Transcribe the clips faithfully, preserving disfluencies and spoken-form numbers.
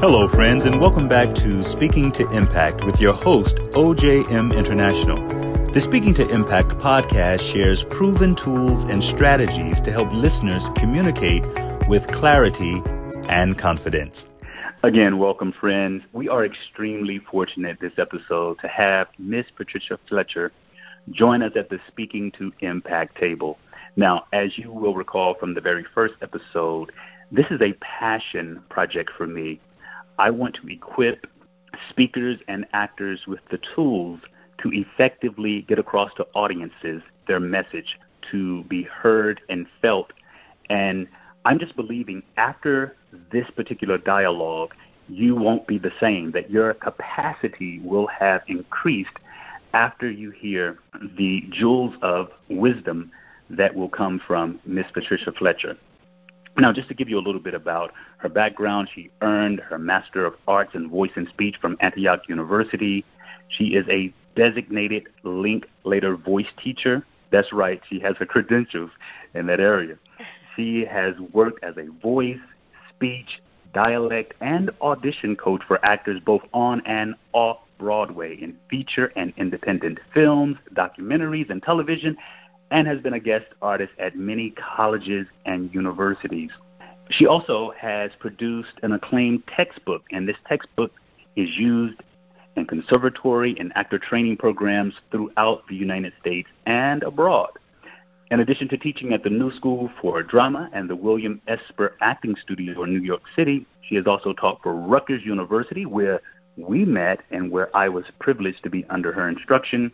Hello, friends, and welcome back to Speaking to Impact with your host, O J M International. The Speaking to Impact podcast shares proven tools and strategies to help listeners communicate with clarity and confidence. Again, welcome, friends. We are extremely fortunate this episode to have Miss Patricia Fletcher join us at the Speaking to Impact table. Now, as you will recall from the very first episode, this is a passion project for me. I want to equip speakers and actors with the tools to effectively get across to audiences their message, to be heard and felt. And I'm just believing after this particular dialogue, you won't be the same, that your capacity will have increased after you hear the jewels of wisdom that will come from Miss Patricia Fletcher. Now, just to give you a little bit about her background, she earned her Master of Arts in Voice and Speech from Antioch University. She is a designated Linklater voice teacher. That's right, she has her credentials in that area. She has worked as a voice, speech, dialect, and audition coach for actors both on and off Broadway in feature and independent films, documentaries, and television, and has been a guest artist at many colleges and universities. She also has produced an acclaimed textbook, and this textbook is used in conservatory and actor training programs throughout the United States and abroad. In addition to teaching at the New School for Drama and the William Esper Acting Studio in New York City, she has also taught for Rutgers University, where we met and where I was privileged to be under her instruction.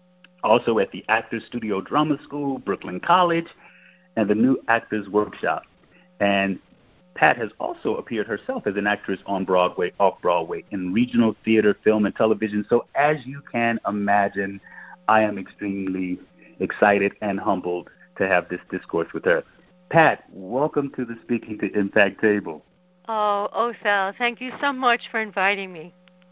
Also at the Actors Studio Drama School, Brooklyn College, and the New Actors Workshop. And Pat has also appeared herself as an actress on Broadway, off-Broadway, in regional theater, film, and television. So as you can imagine, I am extremely excited and humbled to have this discourse with her. Pat, welcome to the Speaking to Impact table. Oh, Othel, thank you so much for inviting me.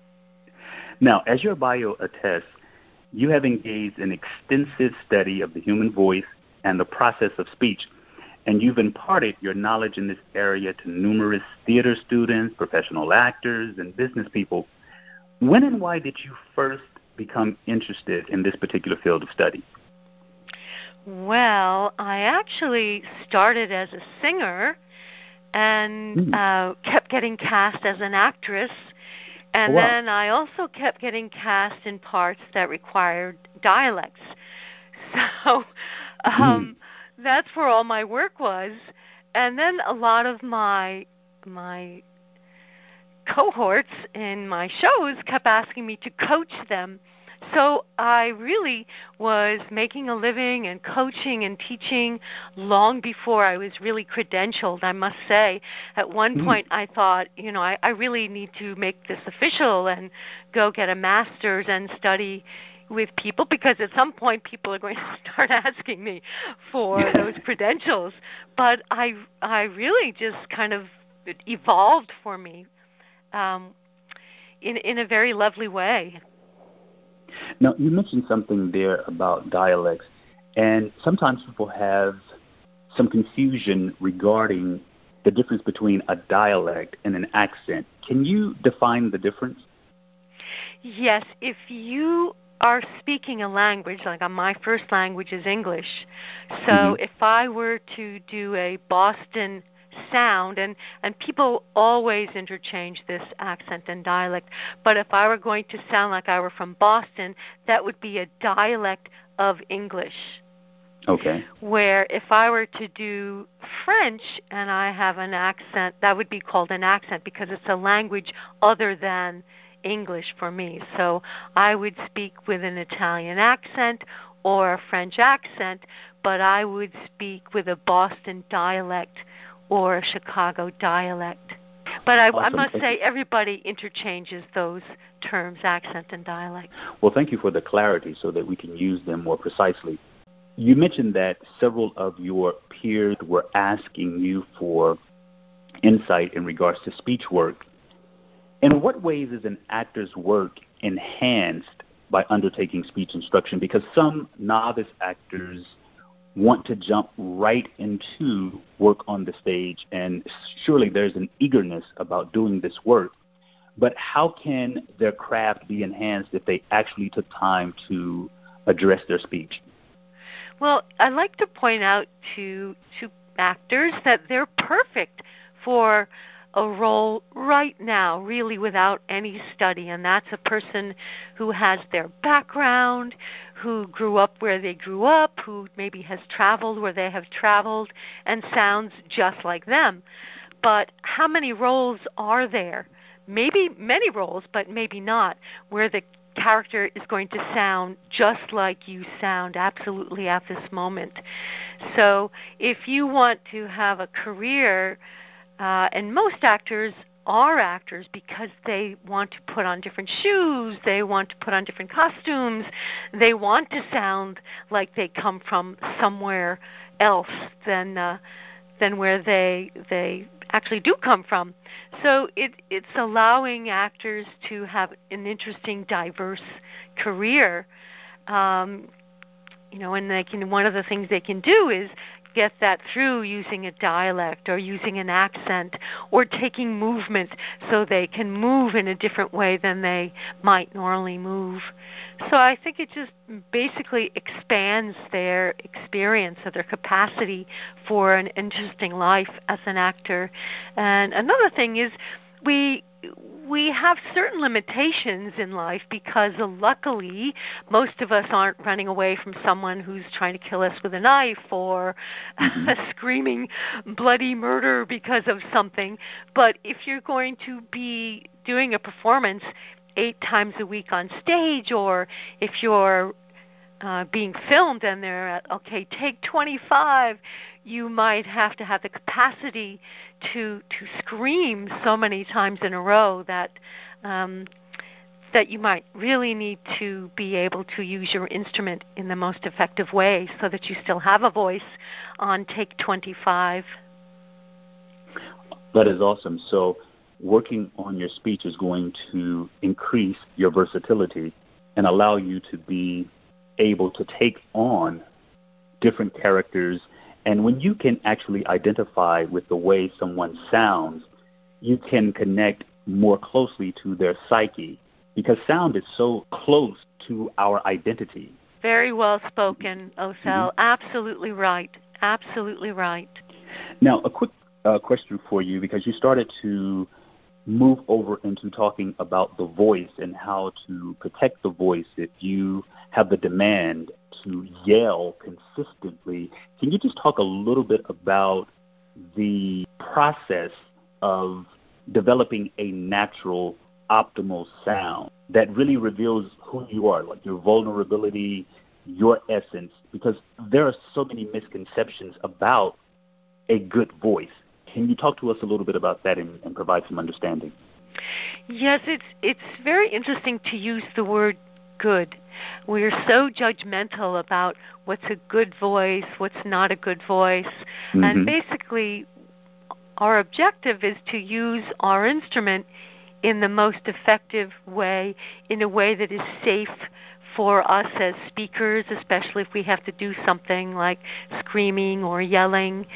Now, as your bio attests, you have engaged in extensive study of the human voice and the process of speech, and you've imparted your knowledge in this area to numerous theater students, professional actors, and business people. When and why did you first become interested in this particular field of study? Well, I actually started as a singer and mm. uh, kept getting cast as an actress. And oh, wow. then I also kept getting cast in parts that required dialects. So um, mm. that's where all my work was. And then a lot of my my cohorts in my shows kept asking me to coach them. So I really was making a living and coaching and teaching long before I was really credentialed, I must say. At one mm. point I thought, you know, I, I really need to make this official and go get a master's and study with people, because at some point people are going to start asking me for yeah. those credentials. But I, I really just kind of it evolved for me um, in, in a very lovely way. Now, you mentioned something there about dialects, and sometimes people have some confusion regarding the difference between a dialect and an accent. Can you define the difference? Yes. If you are speaking a language, like my first language is English, so mm-hmm. if I were to do a Boston sound, and, and people always interchange this accent and dialect, but if I were going to sound like I were from Boston, that would be a dialect of English. Okay. Where if I were to do French and I have an accent, that would be called an accent because it's a language other than English for me. So I would speak with an Italian accent or a French accent, but I would speak with a Boston dialect or a Chicago dialect. But I, awesome. I must thank say you. Everybody interchanges those terms, accent and dialect. Well, thank you for the clarity so that we can use them more precisely. You mentioned that several of your peers were asking you for insight in regards to speech work. In what ways is an actor's work enhanced by undertaking speech instruction? Because some novice actors want to jump right into work on the stage, and surely there's an eagerness about doing this work. but how can their craft be enhanced if they actually took time to address their speech? Well, I like to point out to to actors that they're perfect for a role right now, really without any study, and that's a person who has their background, who grew up where they grew up, who maybe has traveled where they have traveled, and sounds just like them. But how many roles are there? Maybe many roles, but maybe not, where the character is going to sound just like you sound absolutely at this moment. So if you want to have a career, uh, and most actors are actors because they want to put on different shoes, they want to put on different costumes, they want to sound like they come from somewhere else than uh, than where they they actually do come from. So it, it's allowing actors to have an interesting, diverse career. Um, you know, and they can. One of the things they can do is get that through using a dialect or using an accent or taking movement so they can move in a different way than they might normally move. So I think it just basically expands their experience or their capacity for an interesting life as an actor. And another thing is we we have certain limitations in life because uh, luckily most of us aren't running away from someone who's trying to kill us with a knife or mm-hmm. screaming bloody murder because of something. But if you're going to be doing a performance eight times a week on stage, or if you're uh, being filmed and they're at, okay, take twenty-five, you might have to have the capacity to to scream so many times in a row that um, that you might really need to be able to use your instrument in the most effective way so that you still have a voice on take twenty-five. That is awesome. So working on your speech is going to increase your versatility and allow you to be able to take on different characters. And when you can actually identify with the way someone sounds, you can connect more closely to their psyche because sound is so close to our identity. Very well spoken, Osel. Mm-hmm. Absolutely right. Absolutely right. Now, a quick uh, question for you, because you started to move over into talking about the voice and how to protect the voice if you have the demand to yell consistently. Can you just talk a little bit about the process of developing a natural, optimal sound that really reveals who you are, like your vulnerability, your essence? Because there are so many misconceptions about a good voice. Can you talk to us a little bit about that and, and provide some understanding? Yes, it's it's very interesting to use the word good. We're so judgmental about what's a good voice, what's not a good voice. Mm-hmm. And basically, our objective is to use our instrument in the most effective way, in a way that is safe for us as speakers, especially if we have to do something like screaming or yelling.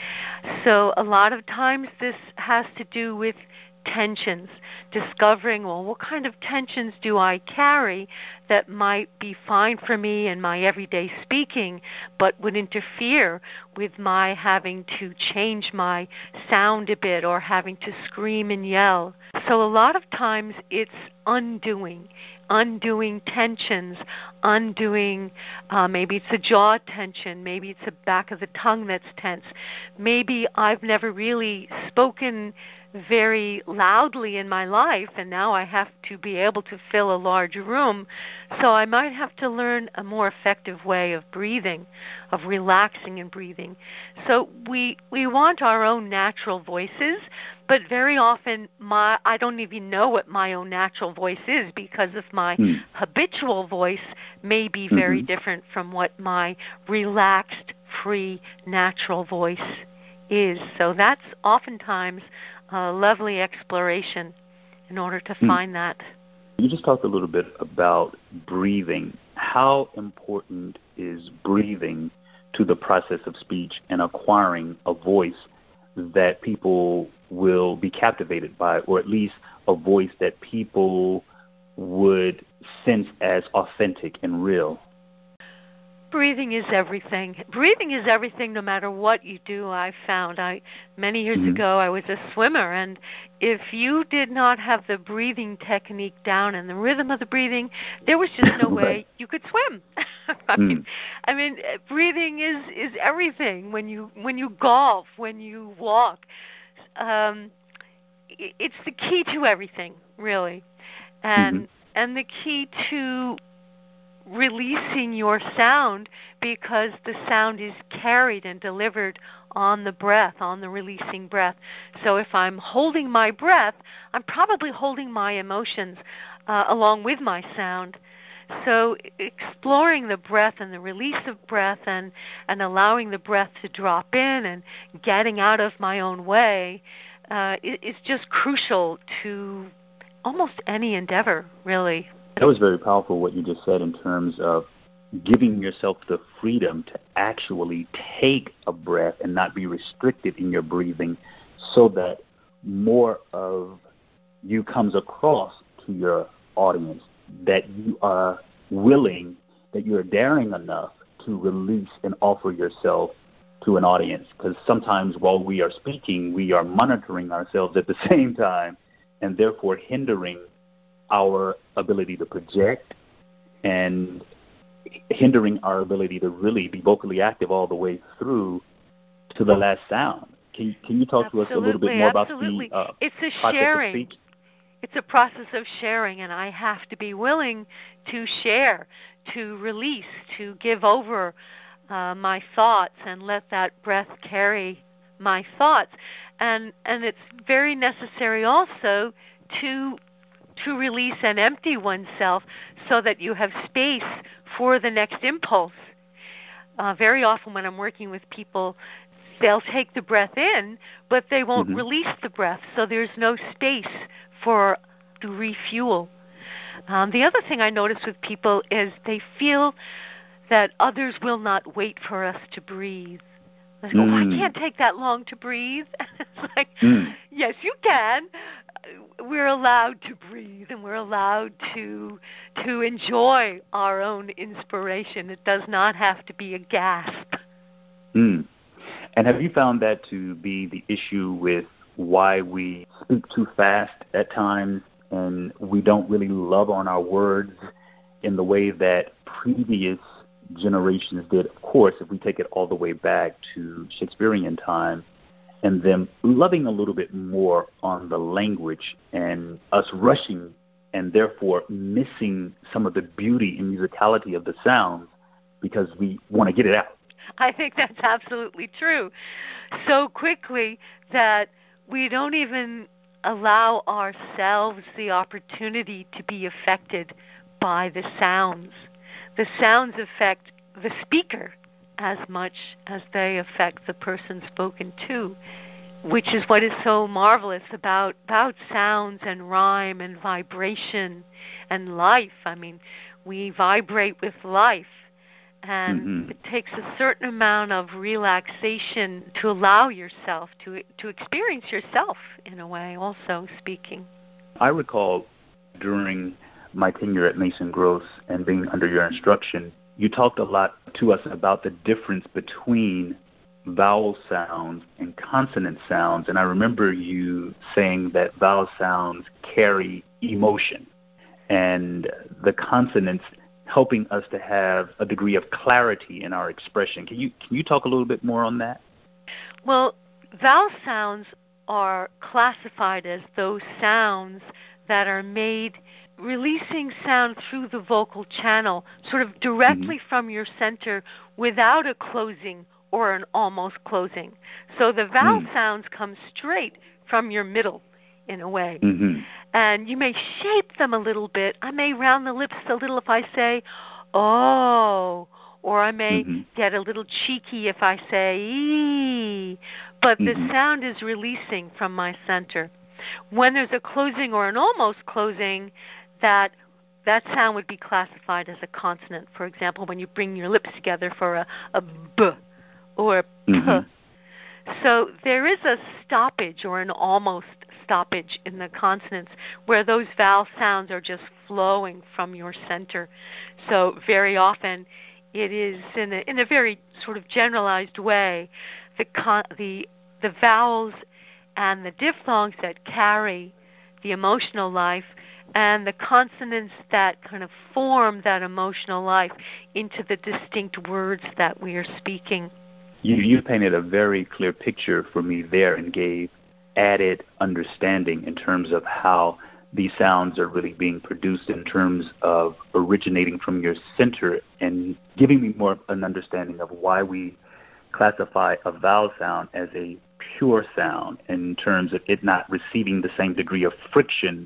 So a lot of times this has to do with tensions, discovering, well, what kind of tensions do I carry that might be fine for me in my everyday speaking, but would interfere with my having to change my sound a bit or having to scream and yell. So a lot of times it's undoing, undoing tensions, undoing, uh, maybe it's a jaw tension, maybe it's the back of the tongue that's tense. Maybe I've never really spoken very loudly in my life, and now I have to be able to fill a large room, so I might have to learn a more effective way of breathing, of relaxing and breathing. So we we want our own natural voices, but very often my I don't even know what my own natural voice is because of my mm. habitual voice may be very mm-hmm. different from what my relaxed, free, natural voice is. So that's oftentimes a lovely exploration in order to find mm. that. You just talked a little bit about breathing. How important is breathing to the process of speech and acquiring a voice that people will be captivated by, or at least a voice that people would sense as authentic and real? Breathing is everything. Breathing is everything no matter what you do, I've found. I many years mm-hmm. ago, I was a swimmer, and if you did not have the breathing technique down and the rhythm of the breathing, there was just no way right. you could swim. I mm. mean, I mean, breathing is, is everything. When you when you golf, when you walk, um, it's the key to everything, really, and mm-hmm. and the key to releasing your sound, because the sound is carried and delivered on the breath, on the releasing breath. So if I'm holding my breath, I'm probably holding my emotions uh, along with my sound. So exploring the breath and the release of breath, and, and allowing the breath to drop in and getting out of my own way uh, is just crucial to almost any endeavor, really. That was very powerful, what you just said, in terms of giving yourself the freedom to actually take a breath and not be restricted in your breathing, so that more of you comes across to your audience, that you are willing, that you're daring enough to release and offer yourself to an audience. Because sometimes while we are speaking, we are monitoring ourselves at the same time, and therefore hindering our ability to project and hindering our ability to really be vocally active all the way through to the last sound. Can you, can you talk absolutely, to us a little bit more absolutely. about the uh, it's a process sharing. of speech? It's a process of sharing, and I have to be willing to share, to release, to give over uh, my thoughts and let that breath carry my thoughts. And and it's very necessary also to to release and empty oneself so that you have space for the next impulse. Uh, very often when I'm working with people, they'll take the breath in, but they won't mm-hmm. release the breath, so there's no space for to refuel. Um, the other thing I notice with people is they feel that others will not wait for us to breathe. They go, mm. oh, I can't take that long to breathe. It's like, mm. yes, you can. We're allowed to breathe, and we're allowed to to enjoy our own inspiration. It does not have to be a gasp. Mm. And have you found that to be the issue with why we speak too fast at times, and we don't really love on our words in the way that previous generations did? Of course, if we take it all the way back to Shakespearean time, and them loving a little bit more on the language, and us rushing and therefore missing some of the beauty and musicality of the sounds because we want to get it out. I think that's absolutely true. So quickly that we don't even allow ourselves the opportunity to be affected by the sounds. The sounds affect the speaker as much as they affect the person spoken to, which is what is so marvelous about, about sounds and rhyme and vibration and life. I mean, we vibrate with life, and mm-hmm. it takes a certain amount of relaxation to allow yourself to to experience yourself in a way, also speaking. I recall during my tenure at Mason Gross and being under your instruction, you talked a lot to us about the difference between vowel sounds and consonant sounds. And I remember you saying that vowel sounds carry emotion, and the consonants helping us to have a degree of clarity in our expression. Can you can you talk a little bit more on that? Well, vowel sounds are classified as those sounds that are made releasing sound through the vocal channel, sort of directly mm-hmm. from your center without a closing or an almost closing. So the vowel mm. sounds come straight from your middle in a way. Mm-hmm. And you may shape them a little bit. I may round the lips a little if I say, oh, or I may mm-hmm. get a little cheeky if I say, ee. But mm-hmm. the sound is releasing from my center. When there's a closing or an almost closing, that that sound would be classified as a consonant. For example, when you bring your lips together for a, a b or a p. Mm-hmm. So there is a stoppage or an almost stoppage in the consonants where those vowel sounds are just flowing from your center. So very often it is in a, in a very sort of generalized way, the con- the the vowels and the diphthongs that carry the emotional life and the consonants that kind of form that emotional life into the distinct words that we are speaking. You, you painted a very clear picture for me there and gave added understanding in terms of how these sounds are really being produced in terms of originating from your center and giving me more of an understanding of why we classify a vowel sound as a pure sound in terms of it not receiving the same degree of friction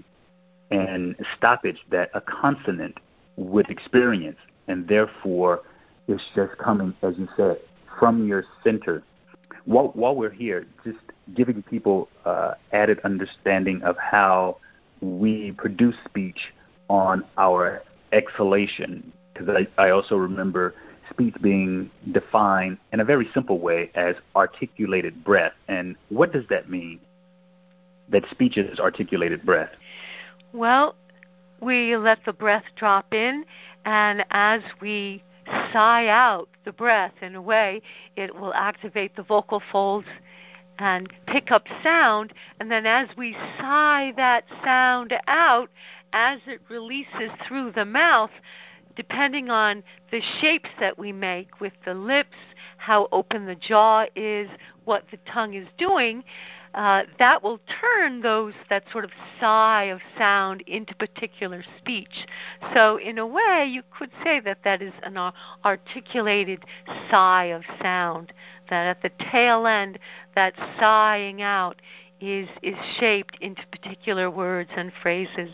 and stoppage that a consonant would experience, and therefore it's just coming, as you said, from your center. While, while we're here, just giving people uh, added understanding of how we produce speech on our exhalation, because I, I also remember speech being defined in a very simple way as articulated breath. And what does that mean, that speech is articulated breath? Well, we let the breath drop in, and as we sigh out the breath, in a way, it will activate the vocal folds and pick up sound, and then as we sigh that sound out, as it releases through the mouth, depending on the shapes that we make with the lips, how open the jaw is, what the tongue is doing, uh, that will turn those, that sort of sigh of sound into particular speech. So in a way, you could say that that is an articulated sigh of sound, that at the tail end, that sighing out is, is shaped into particular words and phrases.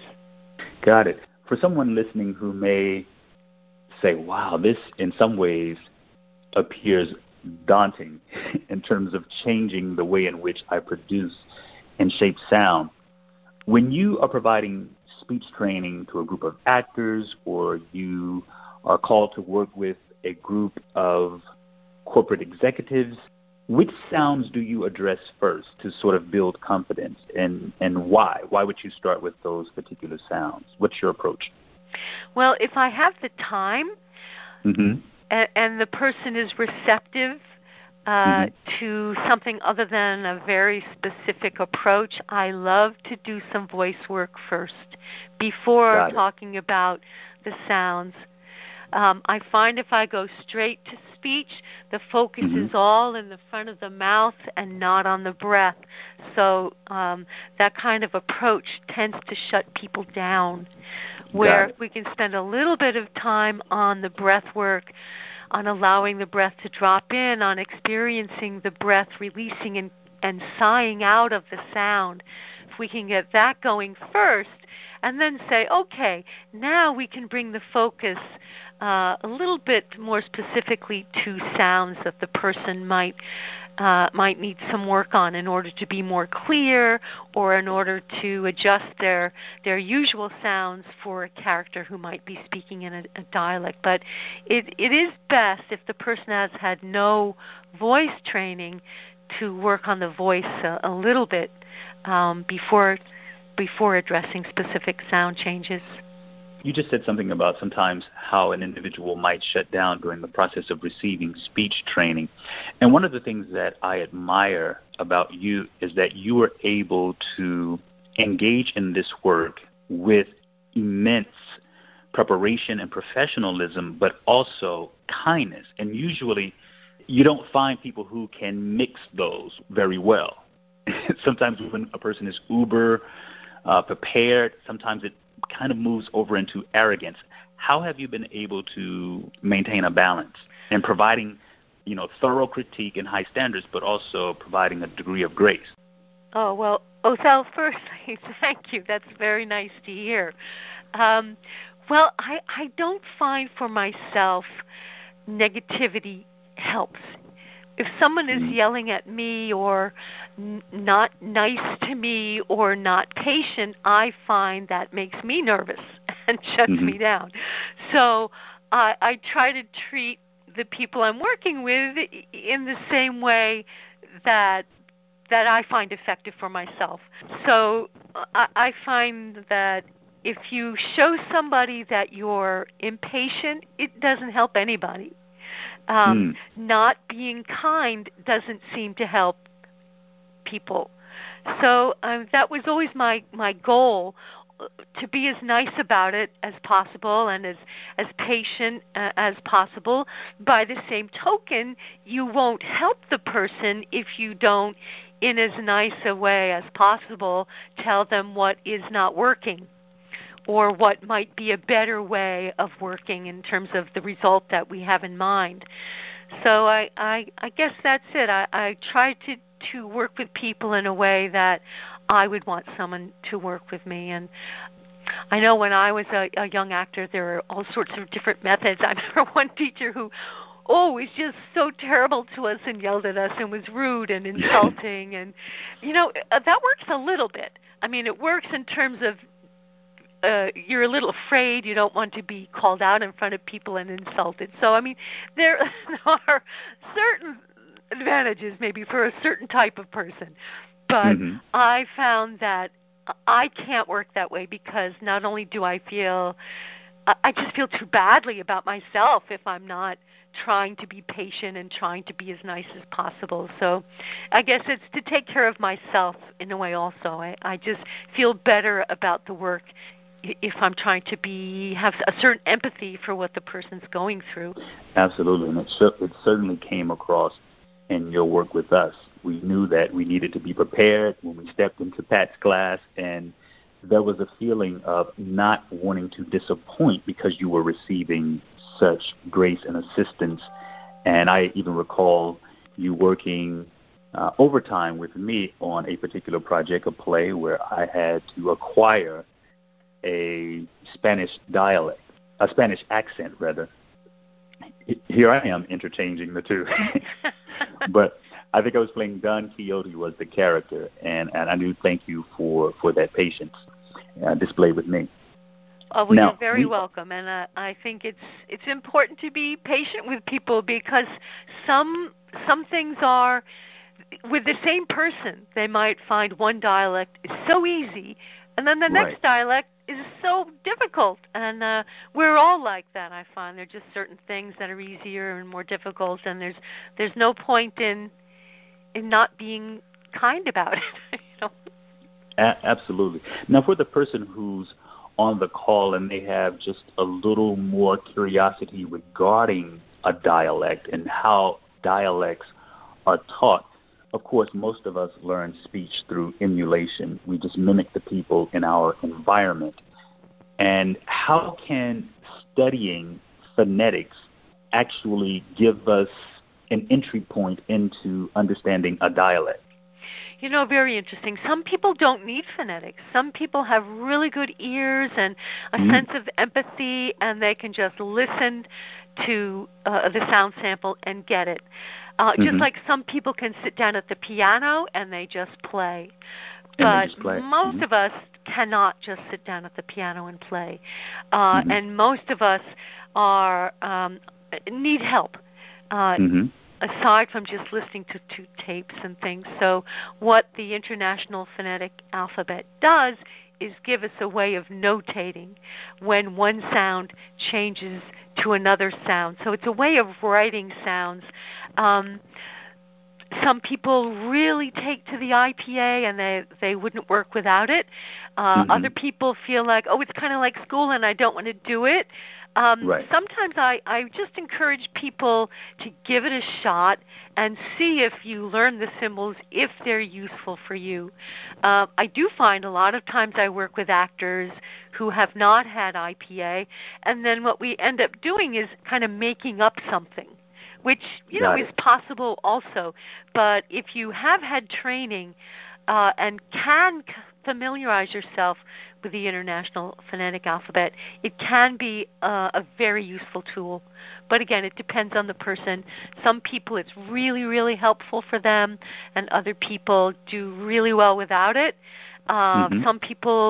Got it. For someone listening who may say, wow, this in some ways appears daunting in terms of changing the way in which I produce and shape sound. When you are providing speech training to a group of actors, or you are called to work with a group of corporate executives, which sounds do you address first to sort of build confidence, and, and why? Why would you start with those particular sounds? What's your approach? Well, if I have the time, mm-hmm. and, and the person is receptive uh, mm-hmm. to something other than a very specific approach, I love to do some voice work first before talking about the sounds. Um, I find if I go straight to speech, the focus mm-hmm. is all in the front of the mouth and not on the breath. So um, that kind of approach tends to shut people down. Where if we can spend a little bit of time on the breath work, on allowing the breath to drop in, on experiencing the breath releasing and, and sighing out of the sound, if we can get that going first, and then say, okay, now we can bring the focus uh, a little bit more specifically to sounds that the person might uh, might need some work on in order to be more clear, or in order to adjust their their usual sounds for a character who might be speaking in a, a dialect. But it it is best if the person has had no voice training to work on the voice a, a little bit um, before before addressing specific sound changes. You just said something about sometimes how an individual might shut down during the process of receiving speech training. And one of the things that I admire about you is that you are able to engage in this work with immense preparation and professionalism, but also kindness. And usually you don't find people who can mix those very well. Sometimes when a person is uber uh, prepared, sometimes it kind of moves over into arrogance. How have you been able to maintain a balance in providing, you know, thorough critique and high standards, but also providing a degree of grace? Oh, well, Othel, firstly, thank you. That's very nice to hear. Um, well, I, I don't find for myself negativity helps. If someone is yelling at me or n- not nice to me or not patient, I find that makes me nervous and shuts mm-hmm. me down. So I, I try to treat the people I'm working with in the same way that that I find effective for myself. So I, I find that if you show somebody that you're impatient, it doesn't help anybody. Um, mm. Not being kind doesn't seem to help people. So um, that was always my, my goal, to be as nice about it as possible and as, as patient uh, as possible. By the same token, you won't help the person if you don't, in as nice a way as possible, tell them what is not working or what might be a better way of working in terms of the result that we have in mind. So I, I, I guess that's it. I, I try to, to work with people in a way that I would want someone to work with me. And I know when I was a, a young actor, there were all sorts of different methods. I remember one teacher who oh, was just so terrible to us and yelled at us and was rude and insulting. And, you know, that works a little bit. I mean, it works in terms of uh, you're a little afraid. You don't want to be called out in front of people and insulted. So, I mean, there are certain advantages maybe for a certain type of person. But mm-hmm. I found that I can't work that way because not only do I feel, I just feel too badly about myself if I'm not trying to be patient and trying to be as nice as possible. So I guess it's to take care of myself in a way also. I, I just feel better about the work if I'm trying to be have a certain empathy for what the person's going through. Absolutely, and it, sh- it certainly came across in your work with us. We knew that we needed to be prepared when we stepped into Pat's class, and there was a feeling of not wanting to disappoint because you were receiving such grace and assistance. And I even recall you working uh, overtime with me on a particular project, a play where I had to acquire a Spanish dialect, a Spanish accent, rather. Here I am interchanging the two. But I think I was playing Don Quixote was the character, and, and I do thank you for, for that patience uh, displayed with me. Oh, well, now, you're very we, welcome, and uh, I think it's it's important to be patient with people because some some things are, with the same person, they might find one dialect is so easy, and then the right. next dialect is so difficult, and uh, we're all like that, I find. There are just certain things that are easier and more difficult, and there's there's no point in in not being kind about it. You know? A- absolutely. Now, for the person who's on the call and they have just a little more curiosity regarding a dialect and how dialects are taught, of course, most of us learn speech through emulation. We just mimic the people in our environment. And how can studying phonetics actually give us an entry point into understanding a dialect? You know, very interesting. Some people don't need phonetics. Some people have really good ears and a mm. sense of empathy, and they can just listen to uh, the sound sample and get it. Uh, mm-hmm. Just like some people can sit down at the piano and they just play. But just play. most mm-hmm. of us cannot just sit down at the piano and play. Uh, mm-hmm. And most of us are um, need help. Uh, mm-hmm. aside from just listening to, to tapes and things. So what the International Phonetic Alphabet does is give us a way of notating when one sound changes to another sound. So it's a way of writing sounds. Um, some people really take to the I P A and they, they wouldn't work without it. Uh, mm-hmm. Other people feel like, oh, it's kind of like school and I don't want to do it. Um, right. Sometimes I, I just encourage people to give it a shot and see if you learn the symbols, if they're useful for you. Uh, I do find a lot of times I work with actors who have not had I P A, and then what we end up doing is kind of making up something, which, you Got know, it. is possible also. But if you have had training uh, and can familiarize yourself with the International Phonetic Alphabet, it can be uh, a very useful tool. But again, it depends on the person. Some people it's really, really helpful for them, and other people do really well without it. Uh, mm-hmm. Some people,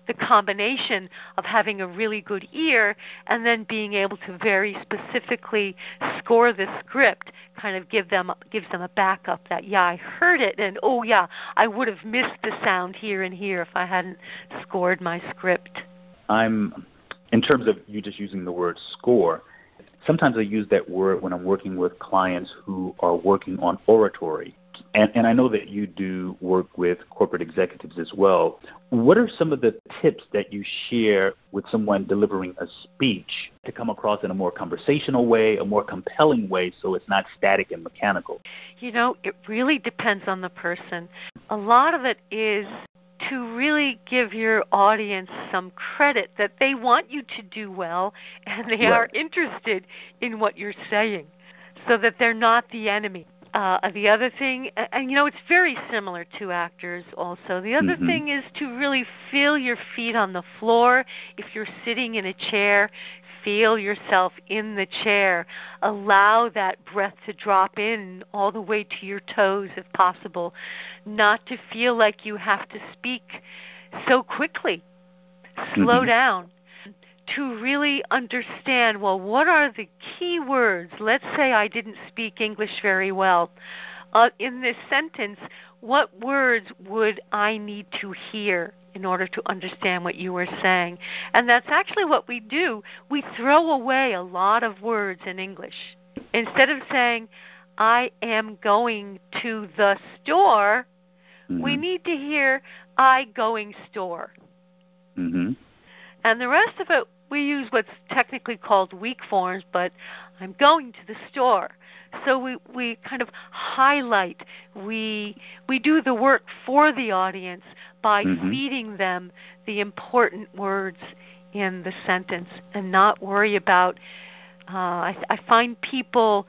the combination of having a really good ear and then being able to very specifically score the script kind of give them gives them a backup that, yeah, I heard it, and oh yeah, I would have missed the sound here and here if I hadn't scored my script. I'm, in terms of you just using the word score, sometimes I use that word when I'm working with clients who are working on oratory. And, and I know that you do work with corporate executives as well. What are some of the tips that you share with someone delivering a speech to come across in a more conversational way, a more compelling way, so it's not static and mechanical? You know, it really depends on the person. A lot of it is to really give your audience some credit that they want you to do well and they Right. are interested in what you're saying so that they're not the enemy. Uh, the other thing, and, and you know, it's very similar to actors also. The other Mm-hmm. thing is to really feel your feet on the floor. If you're sitting in a chair, feel yourself in the chair. Allow that breath to drop in all the way to your toes if possible. Not to feel like you have to speak so quickly. Slow Mm-hmm. down. To really understand, well, what are the key words? Let's say I didn't speak English very well. Uh, in this sentence, what words would I need to hear in order to understand what you were saying? And that's actually what we do. We throw away a lot of words in English. Instead of saying, I am going to the store, Mm-hmm. we need to hear, I going store. Mm-hmm. And the rest of it, we use what's technically called weak forms, but I'm going to the store. So we, we kind of highlight, we we do the work for the audience by Mm-hmm. feeding them the important words in the sentence and not worry about, uh, I, I find people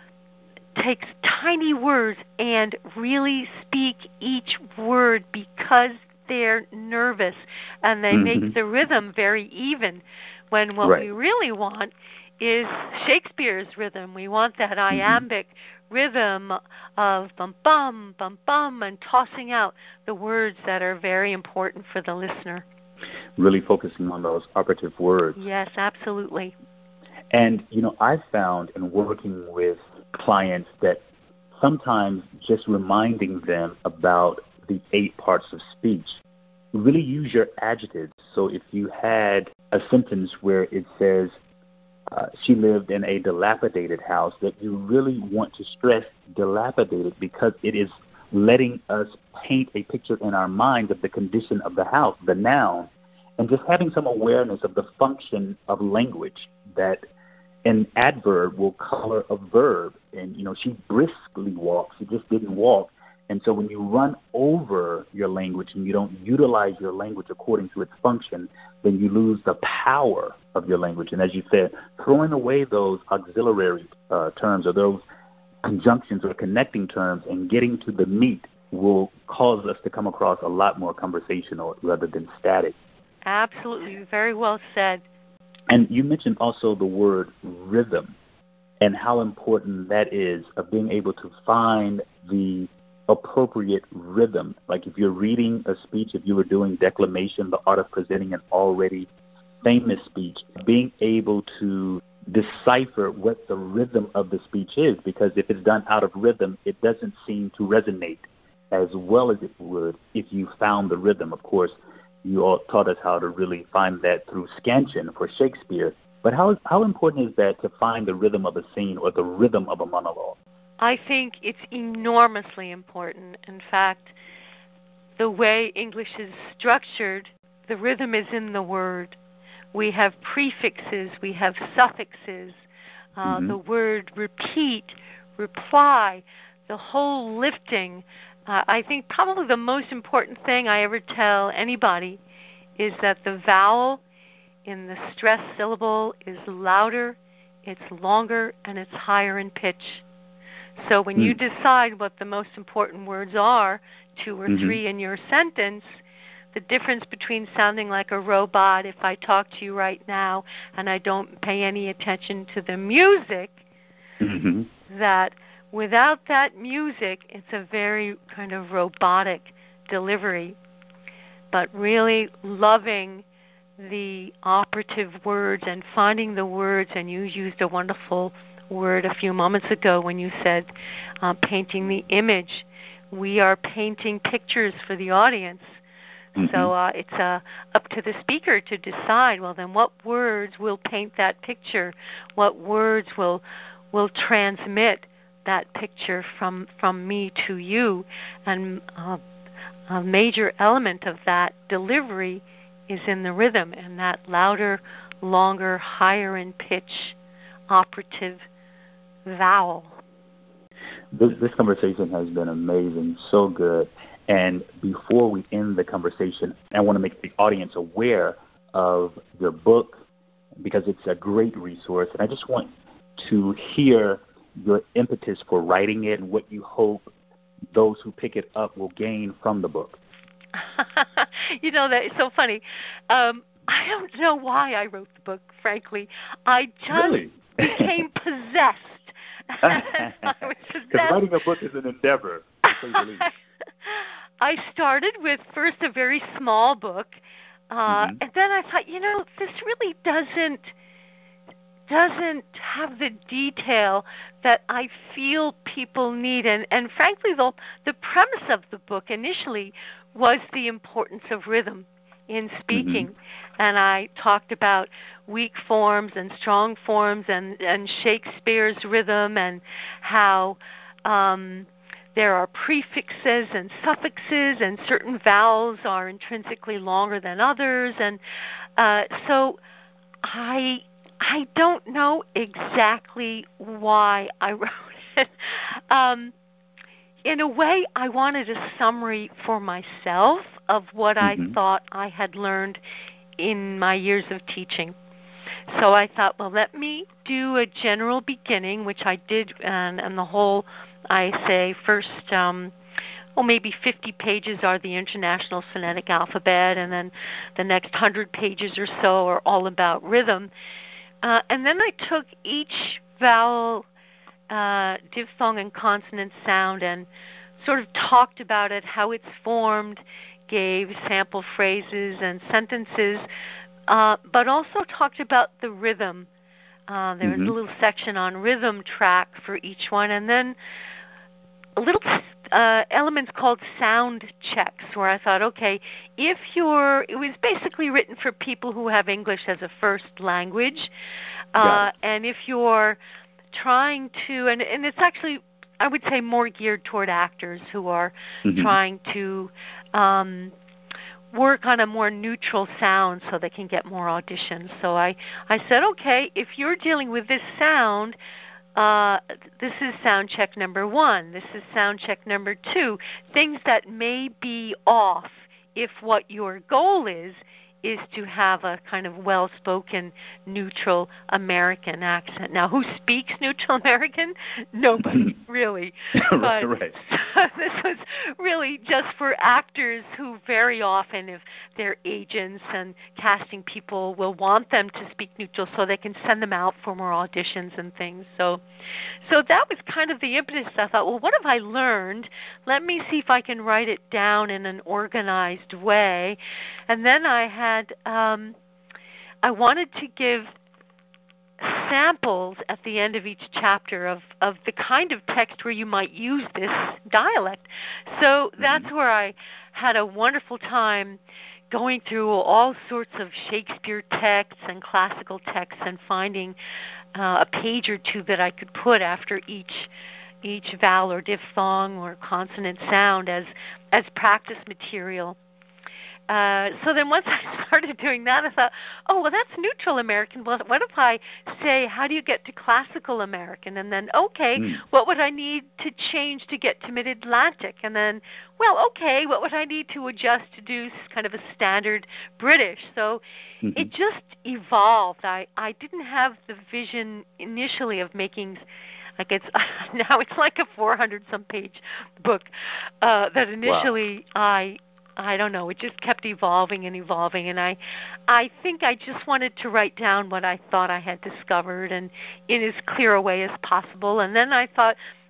take tiny words and really speak each word because they're nervous and they Mm-hmm. make the rhythm very even, when what Right. we really want is Shakespeare's rhythm. We want that iambic mm-hmm. rhythm of bum bum bum bum and tossing out the words that are very important for the listener. Really focusing on those operative words. Yes, absolutely. And, you know, I've found in working with clients that sometimes just reminding them about the eight parts of speech, really use your adjectives. So if you had a sentence where it says, uh, she lived in a dilapidated house, that you really want to stress dilapidated because it is letting us paint a picture in our mind of the condition of the house, the noun, and just having some awareness of the function of language, that an adverb will color a verb. And, you know, she briskly walks. She just didn't walk. And so when you run over your language and you don't utilize your language according to its function, then you lose the power of your language. And as you said, throwing away those auxiliary uh, terms or those conjunctions or connecting terms and getting to the meat will cause us to come across a lot more conversational rather than static. Absolutely. Very well said. And you mentioned also the word rhythm and how important that is, of being able to find the appropriate rhythm. Like if you're reading a speech, if you were doing declamation, the art of presenting an already famous speech, being able to decipher what the rhythm of the speech is, because if it's done out of rhythm, it doesn't seem to resonate as well as it would if you found the rhythm. Of course, you all taught us how to really find that through scansion for Shakespeare. But how how important is that to find the rhythm of a scene or the rhythm of a monologue? I think it's enormously important. In fact, the way English is structured, the rhythm is in the word. We have prefixes, we have suffixes, uh, mm-hmm. the word repeat, reply, the whole lifting. Uh, I think probably the most important thing I ever tell anybody is that the vowel in the stressed syllable is louder, it's longer, and it's higher in pitch. So when mm. you decide what the most important words are, two or mm-hmm. three in your sentence, the difference between sounding like a robot if I talk to you right now and I don't pay any attention to the music, mm-hmm. that without that music, it's a very kind of robotic delivery. but really loving the operative words and finding the words. And you used a wonderful word a few moments ago when you said uh, painting the image. We are painting pictures for the audience. Mm-hmm. So uh, it's uh, up to the speaker to decide, well, then what words will paint that picture? What words will will transmit that picture from, from me to you? And uh, a major element of that delivery is in the rhythm, and that louder, longer, higher in pitch, operative vowel. This, this conversation has been amazing, so good. And before we end the conversation, I want to make the audience aware of your book because it's a great resource. And I just want to hear your impetus for writing it and what you hope those who pick it up will gain from the book. You know, that is so funny. Um, I don't know why I wrote the book, frankly. I just really? became possessed. Because writing a book is an endeavor, to say the least. I started with first a very small book, uh, mm-hmm. and then I thought, you know, this really doesn't doesn't have the detail that I feel people need. And, and frankly, the, the premise of the book initially was the importance of rhythm in speaking. Mm-hmm. And I talked about weak forms and strong forms and, and Shakespeare's rhythm and how um, there are prefixes and suffixes and certain vowels are intrinsically longer than others. And uh, so I... I don't know exactly why I wrote it. Um, in a way, I wanted a summary for myself of what mm-hmm. I thought I had learned in my years of teaching. So I thought, well, let me do a general beginning, which I did, and, and the whole, I say, first, um, well, maybe fifty pages are the International Phonetic Alphabet, and then the next one hundred pages or so are all about rhythm. Uh, and then I took each vowel, uh, diphthong, and consonant sound and sort of talked about it, how it's formed, gave sample phrases and sentences, uh, but also talked about the rhythm. Uh, there mm-hmm. was a little section on rhythm track for each one, and then a little uh, elements called sound checks, where I thought, okay, if you're, it was basically written for people who have English as a first language, uh, and if you're trying to, and, and it's actually, I would say, more geared toward actors who are mm-hmm. trying to um, work on a more neutral sound so they can get more auditions. So I, I said, okay, if you're dealing with this sound, Uh, this is sound check number one. This is sound check number two. Things that may be off if what your goal is is to have a kind of well-spoken, neutral American accent. Now, who speaks neutral American? Nobody, really. Right, but right. This was really just for actors who very often, if their agents and casting people will want them to speak neutral so they can send them out for more auditions and things. So, so that was kind of the impetus. I thought, well, what have I learned? Let me see if I can write it down in an organized way. And then I had Um, I wanted to give samples at the end of each chapter of, of the kind of text where you might use this dialect. So that's where I had a wonderful time going through all sorts of Shakespeare texts and classical texts and finding uh, a page or two that I could put after each each vowel or diphthong or consonant sound as as practice material. Uh, so then once I started doing that, I thought, oh, well, that's neutral American. Well, what if I say, how do you get to classical American? And then, okay, mm. what would I need to change to get to mid-Atlantic? And then, well, okay, what would I need to adjust to do kind of a standard British? So mm-hmm. it just evolved. I, I didn't have the vision initially of making... Like it's now it's like a four hundred some page book uh, that initially wow. I I don't know, it just kept evolving and evolving, and I I think I just wanted to write down what I thought I had discovered and in as clear a way as possible. And then I thought,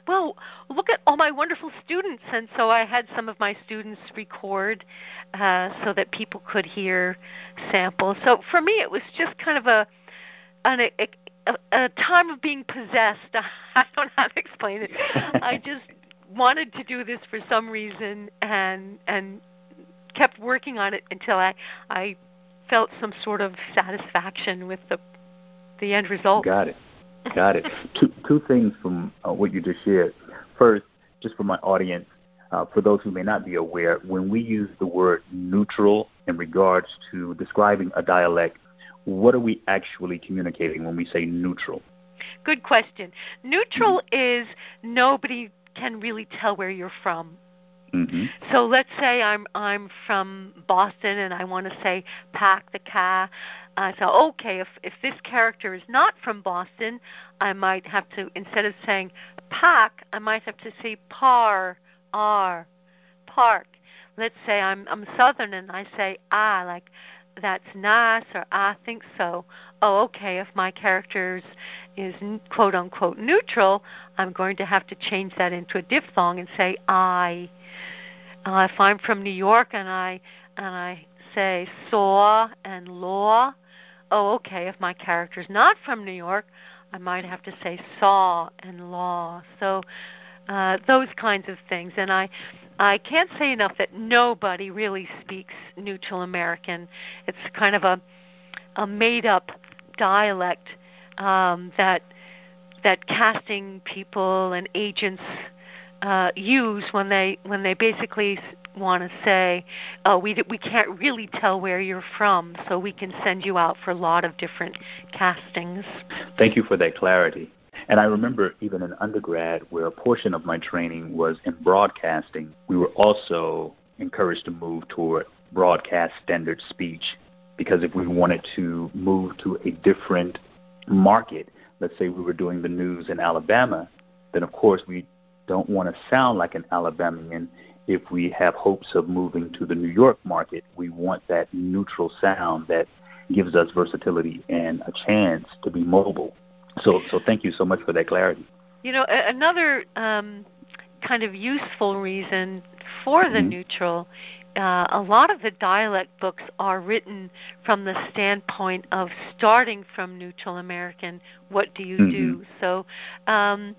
well, look at all my wonderful students. And so I had some of my students record uh, so that people could hear samples. So for me, it was just kind of a, an, a, a, a time of being possessed. I don't know how to explain it. I just wanted to do this for some reason and and kept working on it until I, I felt some sort of satisfaction with the the end result. Got it. Got it. two two things from uh, what you just shared. First, just for my audience, uh, for those who may not be aware, when we use the word neutral in regards to describing a dialect, what are we actually communicating when we say neutral? Good question. Neutral mm-hmm. is nobody can really tell where you're from. Mm-hmm. So let's say I'm I'm from Boston and I want to say pack the car. Uh, so okay, if if this character is not from Boston, I might have to, instead of saying pack, I might have to say par, r, park. Let's say I'm I'm Southern and I say ah, like that's nice or I think so. Oh, okay, if my character is quote unquote neutral, I'm going to have to change that into a diphthong and say I. Uh, if I'm from New York and I and I say saw and law, oh, okay, if my character's not from New York, I might have to say saw and law. So uh, those kinds of things. And I I can't say enough that nobody really speaks neutral American. It's kind of a a made-up dialect um, that that casting people and agents Uh, use when they when they basically want to say, oh, we we can't really tell where you're from, so we can send you out for a lot of different castings. Thank you for that clarity. And I remember even in undergrad, where a portion of my training was in broadcasting, we were also encouraged to move toward broadcast standard speech, because if we wanted to move to a different market, let's say we were doing the news in Alabama, then of course we don't want to sound like an Alabamian. If we have hopes of moving to the New York market, we want that neutral sound that gives us versatility and a chance to be mobile. So so thank you so much for that clarity. You know, another um, kind of useful reason for the mm-hmm. neutral, uh, a lot of the dialect books are written from the standpoint of starting from neutral American, what do you mm-hmm. do? So um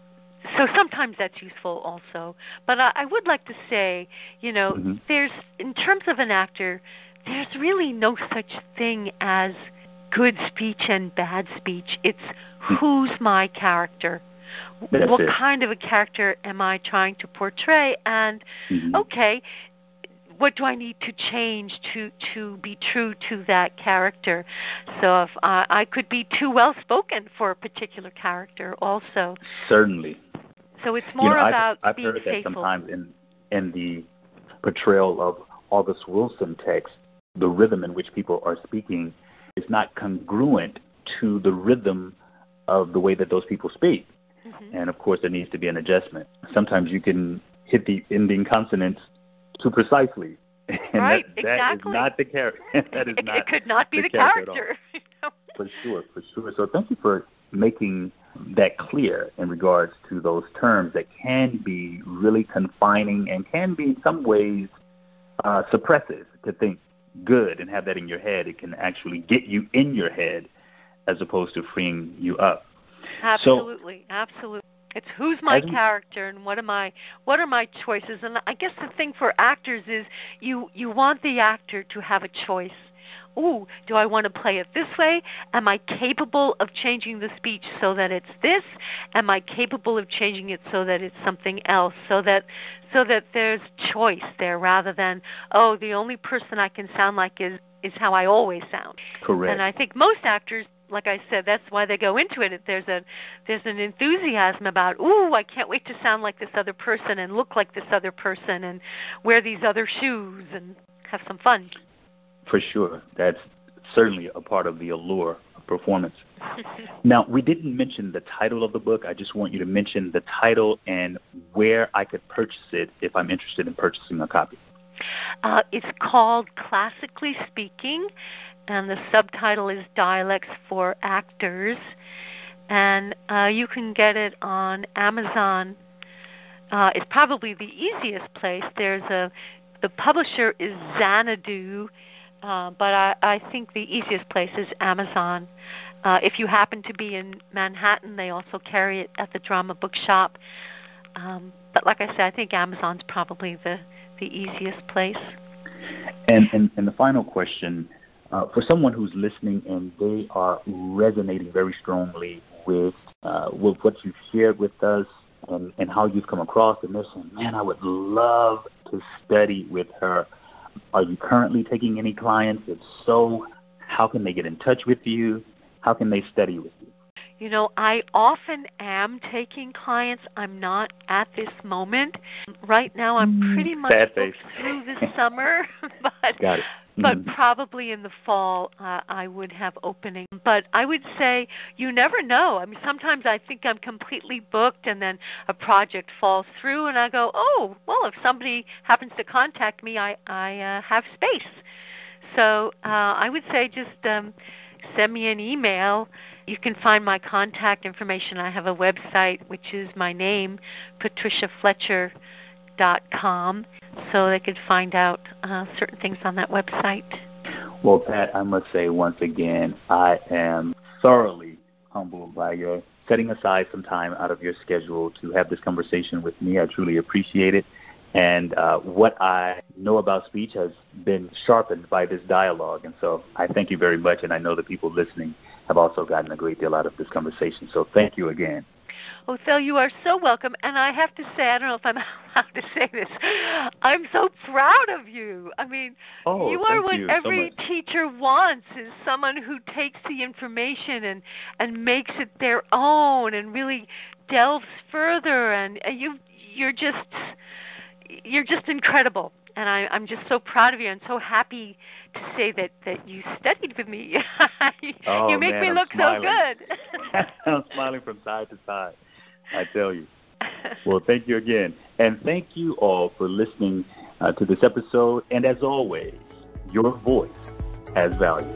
So sometimes that's useful also. But I, I would like to say, you know, mm-hmm. there's, in terms of an actor, there's really no such thing as good speech and bad speech. It's who's my character? That's what it. kind of a character am I trying to portray? And, mm-hmm. okay, what do I need to change to, to be true to that character? So if I, I could be too well-spoken for a particular character also. Certainly. So it's more you know, about I've, I've being heard faithful. that sometimes in, in the portrayal of August Wilson text, the rhythm in which people are speaking is not congruent to the rhythm of the way that those people speak. Mm-hmm. And, of course, there needs to be an adjustment. Sometimes you can hit the ending consonants too precisely. And right, that, that exactly. is not the character. That is not it could not be the, the character. character. For sure, for sure. So thank you for making that clear in regards to those terms that can be really confining and can be in some ways uh, suppressive to think good and have that in your head. It can actually get you in your head as opposed to freeing you up. Absolutely, so, absolutely. It's who's my we, character and what am I? What are my choices? And I guess the thing for actors is you you want the actor to have a choice. Ooh, do I want to play it this way? Am I capable of changing the speech so that it's this? Am I capable of changing it so that it's something else? So that so that there's choice there rather than, oh, the only person I can sound like is, is how I always sound. Correct. And I think most actors, like I said, that's why they go into it. There's a there's an enthusiasm about, ooh, I can't wait to sound like this other person and look like this other person and wear these other shoes and have some fun. For sure. That's certainly a part of the allure of performance. Now, we didn't mention the title of the book. I just want you to mention the title and where I could purchase it if I'm interested in purchasing a copy. Uh, it's called Classically Speaking, and the subtitle is Dialects for Actors. and uh, you can get it on Amazon. Uh, it's probably the easiest place. There's a the publisher is Xanadu, uh, but I, I think the easiest place is Amazon. Uh, if you happen to be in Manhattan, they also carry it at the Drama Bookshop. Um, but like I said, I think Amazon's probably the, the easiest place. And, and, and the final question, uh, for someone who's listening and they are resonating very strongly with, uh, with what you've shared with us and, and how you've come across, and they're saying, man, I would love to study with her. Are you currently taking any clients? If so, how can they get in touch with you? How can they study with you? You know, I often am taking clients. I'm not at this moment. Right now I'm pretty much Sad booked face. through the summer, but Got it. but Mm-hmm. probably in the fall uh, I would have opening. But I would say you never know. I mean, sometimes I think I'm completely booked and then a project falls through and I go, oh, well, if somebody happens to contact me, I, I uh, have space. So uh, I would say just um, send me an email. You can find my contact information. I have a website, which is my name, patricia fletcher dot com, so they could find out uh, certain things on that website. Well, Pat, I must say once again, I am thoroughly humbled by your setting aside some time out of your schedule to have this conversation with me. I truly appreciate it. And uh, what I know about speech has been sharpened by this dialogue. And so I thank you very much. And I know the people listening have also gotten a great deal out of this conversation. So thank you again. Oh, Phil, you are so welcome. And I have to say, I don't know if I'm allowed to say this, I'm so proud of you. I mean, oh, you are what you every so teacher wants, is someone who takes the information and, and makes it their own and really delves further. And you, you're just... You're just incredible, and I, I'm just so proud of you and so happy to say that, that you studied with me. oh, you make man, me I'm look smiling. so good. I'm smiling from side to side, I tell you. Well, thank you again. And thank you all for listening uh, to this episode. And as always, your voice has value.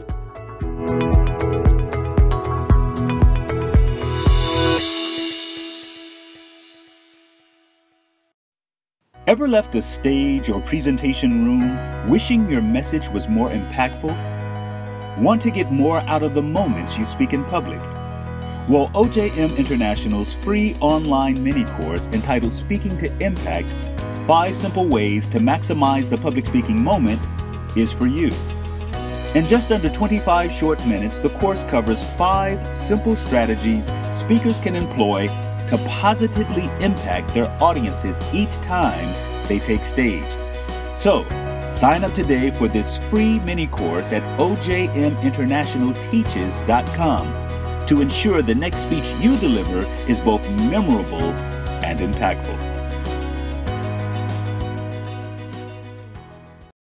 Ever left a stage or presentation room wishing your message was more impactful? Want to get more out of the moments you speak in public? Well, O J M International's free online mini-course entitled Speaking to Impact, Five Simple Ways to Maximize the Public Speaking Moment is for you. In just under twenty-five short minutes, the course covers five simple strategies speakers can employ to positively impact their audiences each time they take stage. So, sign up today for this free mini-course at O J M international teaches dot com to ensure the next speech you deliver is both memorable and impactful.